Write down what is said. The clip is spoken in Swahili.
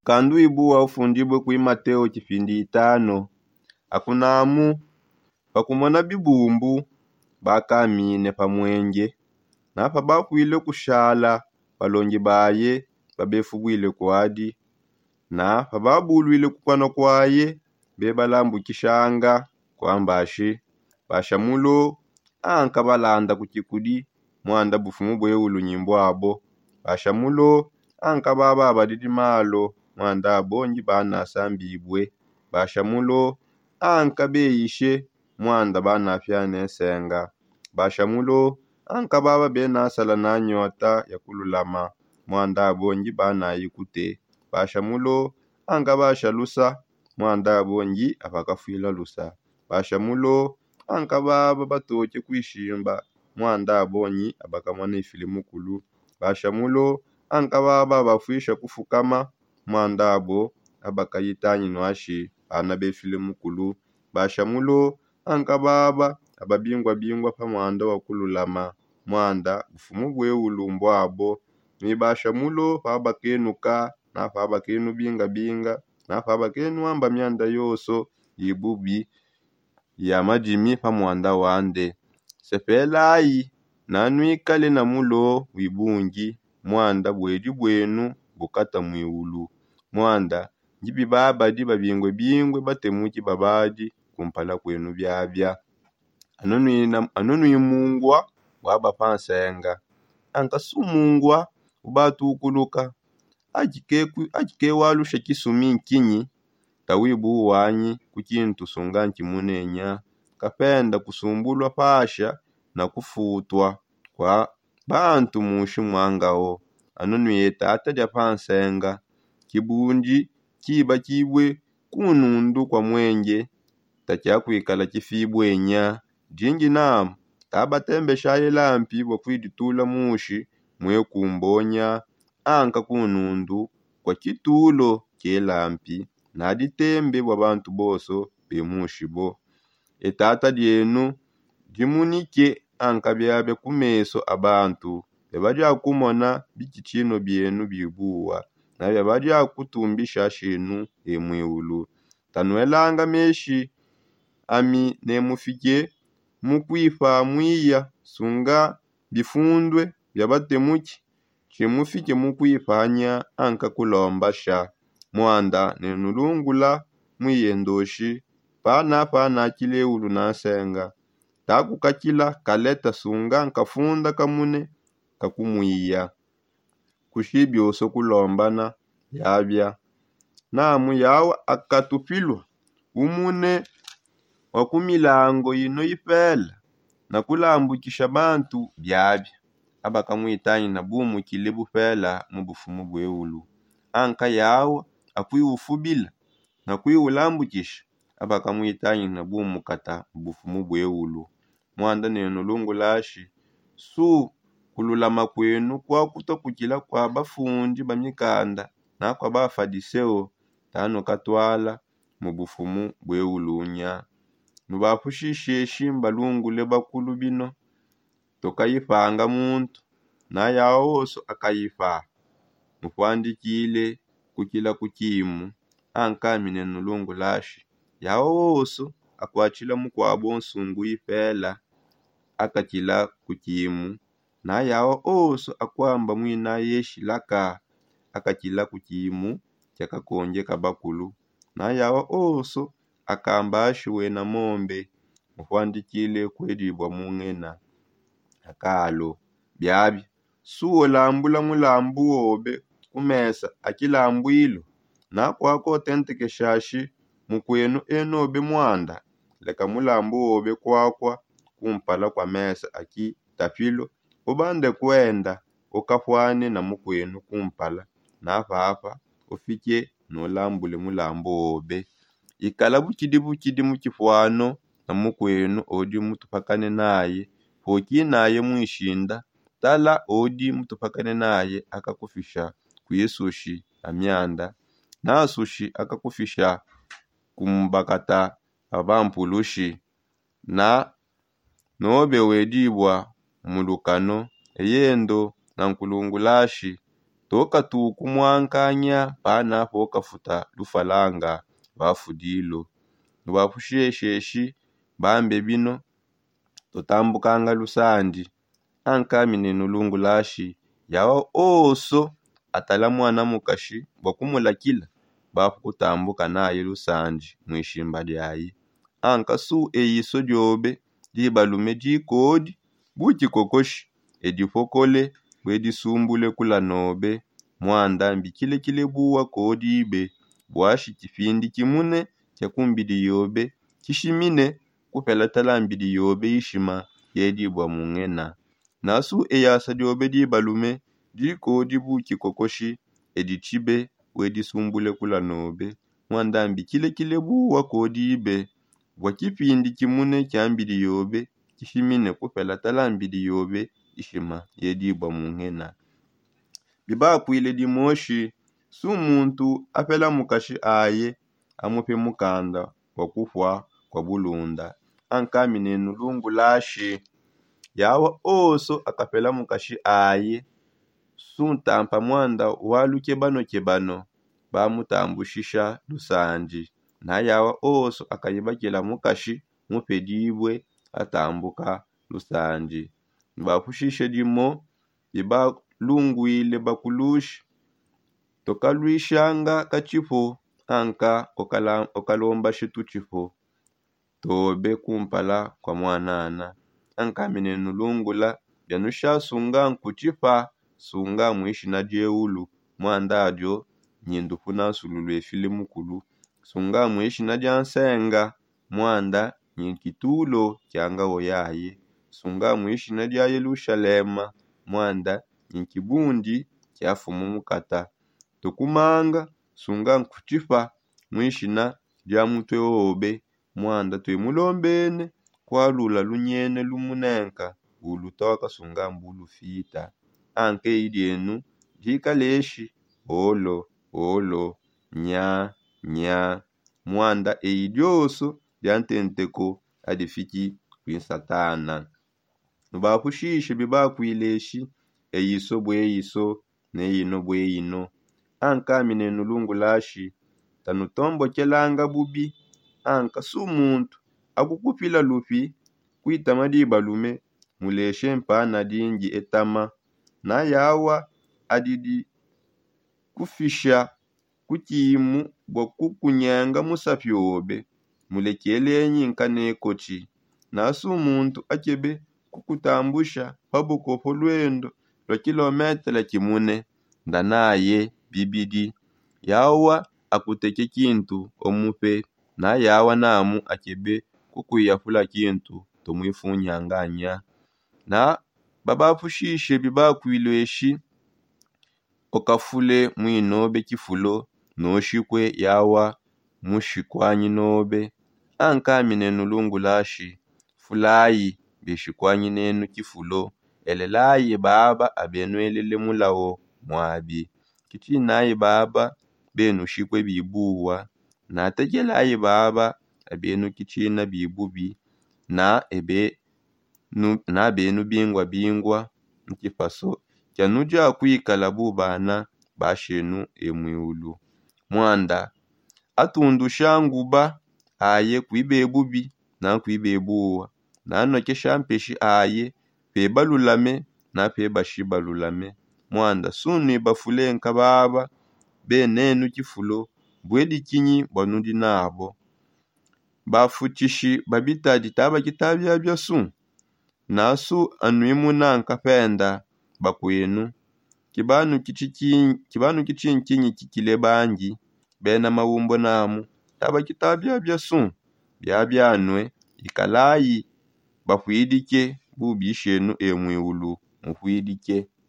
Kandu ibuwa ufundibwe kui Mateo chifindi 5. Akunamu pakumona bibumbu bakamine pamwenge napa bakwile kushala balongi baye babefubwile kwadi na pababulwile kukwano kwaye bebalambukishanga kwambashi bashamulo anka balanda kuchikudi mwanda bufumu bweulu nyimbwabo bashamulo anka baba badidi malo mwanda bonji bana sambibwe bashamulo anka beishe mwanda bana fyane senga bashamulo anka baba bena sala na nyota ya kululama mwanda bonji bana yikute bashamulo anka bashalusa mwanda bonji abakafwila lusa bashamulo anka baba batoche kwishimba mwanda bonyi abakamwana ifilimu kulu bashamulo anka baba bafwisha kufukama mwanda abo abakayitanyi nwashi ana befilimu kulu bashamulo anka baba ababingwa pa mwanda wa kululama mwanda bufumu bweulu mbwabo ni bashamulo baba kenuka na baba kenu binga na baba kenu amba myanda yoso yibubi ya majimi pa mwanda wande sepelayi nanwikale na mulo wibungi mwanda bweji bwenu bukata mwiulu mwanda njibi baba di babingwe batemuki babaji kumpala kwenu byabya anonu imungwa waba pansenga anka sumungwa ubatukuluka ajike walusha kisumi nkinyi tawibu wanyi kuchintu sunga nkimunenya kapenda kusumbulwa pasha na kufutwa kwa bantu mushi mwangao anonu yetata ja pansenga kibunji kiba kibwe kunundu kwa mwenge tachakwikala kifibwenya jingi namu tabatembe shayelampi bwakwiditula mushi mwekumbonya anka kunundu kwa kitulo kyelampi na ditembe bwa bantu boso bemushibo etata dyenu dimunike anka byabe kumeso abantu bebaja kumona bikichino byenu bibuwa na bebaja kutumbisha shinu emwiulu tanwelanga meshi ami nemufike mukwifa mwiya sunga bifundwe byabatemuki chimufike mukwifanya anka kulombasha mwanda nenulungula mwiyendoshi pana kileulu nasenga takukakila kaleta sunga nkafunda kamune kakumwiya kushibyoso kulombana yabya namu yawa akatupilwa umune wakumilango yino yipela na kulambukisha bantu byabya abakamwitanyi na bumu kilibu pela mubufumu bweulu anka yawa akwiufubila na kwiulambukisha abakamwitanyi na bumu kata mubufumu bweulu mwanda neno lungulashi su kululama kwenu kwa kutokukila kwa bafundi bamikanda na kwa bafadiseo tano katwala mubufumu bweulunya nubapushishe shimba lungule bakulu bino tokayifanga muntu na yaoso akayifa mukwandikile kukila kukimu anka mineno lungulashi yaoso akwachila mukwabo nsungu ipela akakila kukimu na yao oso akwamba mwina yeshilaka akakila kukimu chakakonje kabakulu na yao oso akambashiwe na mombe mukwandikile kwedibwa mungena akalo byabi suo lambula mulambu wobe kumesa akilambwilo na kwako tenteke shashi mukwenu enobe mwanda leka mulambu wobe kwakwa kumpala kwa mesa aki tafilo ubande kwenda ukafwane na mukwenu kumpala na fafa ufike nolambule mulambu wobe ikala bukidi mukifwano na mukwenu odi mutupakane naye poki naye mwishinda tala odi mutupakane naye akakufisha kuyesushi amyanda na sushi akakufisha kumbakata abampulushi na nobe wedibwa mulukano eyendo na nkulungulashi toka tukumwankanya pana poka futa lufalanga bafudilo nubafushesheshi bambe bino tutambukanga lusandi ankami nenulungu lashi yawa oso atala mwana mukashi bokumulakila bafu kutambuka naye lusandi mwishimba lyayi anka su eyiso dyobe dibalume dikodi bukikokoshi edifokole bwedisumbule kula nobe mwandambi kile buwa kodibe bwashi kifindi kimune kyakumbidi yobe kishimine kupela talambidi yobe ishima yedibwa mungena nasu eyasa dyobe dibalume dikodi bukikokoshi edichibe bwedisumbule kula nobe mwandambi kile buwa kodibe bwa kipindi kimune kyambidi yobe kishimine kupela talambidi yobe ishima yedibwa mungena bibakwile dimoshi su muntu apela mukashi aye amupe mukanda wakufwa kwa bulunda ankami nenulungu lashi yawa oso akapela mukashi aye suntampa mwanda waluke kebano bamutambushisha lusandi na yawa oso akayibakila mukashi mupedibwe atambuka lusandi bafushishe dimo bibalungwile bakulushi tokalwishanga kachifo anka okalomba shitu chifo tobe kumpala kwa mwanana anka minenulungula byanusha sunga nkuchifa sunga mwishi na dieulu mwandadio nyindufuna sululu efilimu kulu sunga mwishi na diansenga mwanda nyinkitulo kyanga oyaye sunga mwishi na dia Yerusalema mwanda nyikibundi kyafumu mukata tokumanga sunga nkuchifa mwishina dia mutwe obe mwanda twemulombene kwalula lunyene lumunenka ulutoka sunga mbulu fita anke idienu jikaleshi olo nya mwanda eidioso diantenteko adifiki kwinsatana nubafushishe bibakwileshi eyiso bweyiso neyino bweyino anka minenulungu lashi tanutombo kelanga bubi anka su muntu akukupila lupi kuitama dibalume muleshe mpana dingi etama na yawa adidi kufisha kukimu bwakukunyanga musafyobe mulekelenyi nkanekochi nasu muntu akebe kukutambusha pabukofo lwendo lwa kilometela kimune ndanaye bibidi yawa akuteke kintu omupe na yawa namu akebe kukuyafula kintu tomwifunyanganya na babafushishe bibakwilweshi okafule mwinobe kifulo noshikwe yawa mushikwanyi nobe anka minenulungu lashi fulayi bishikwanyi nenu kifulo elelayi baba abenwelele mulawo mwabi kichinayi baba benu shikwe bibuwa na tegelayi baba abenu kichina bibubi na benu bingwa mkifaso kyanuja kwikala bubana bashenu emwiulu mwanda atundusha nguba aye kwibe bubi na kwibe buwa nanokesha mpeshi aye pebalulame na pebashibalulame mwanda suni bafulenka baba benenu kifulo bwedi kinyi bwanundi nabo bafutishi babitadi taba kitabya byasu nasu anuimu nanka penda bakwenu kibanu kichinkinyi kikile bangi bena mawumbo namu taba kitabya byasu byabyanwe ikalayi bafwidike bubishenu emwiulu mufwidike